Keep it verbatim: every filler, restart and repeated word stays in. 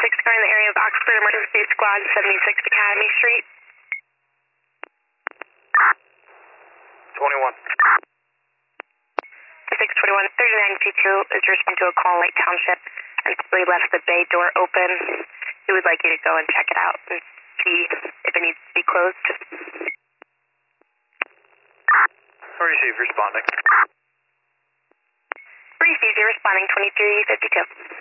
six car in the area of Oxford, emergency squad, seventy-six Academy Street. twenty-one. six twenty-one, thirty-nine two two is responding to a call in Lake Township and simply left the bay door open. We would like you to go and check it out and see if it needs to be closed. Receive, responding. Receive, you're responding twenty-three fifty-two.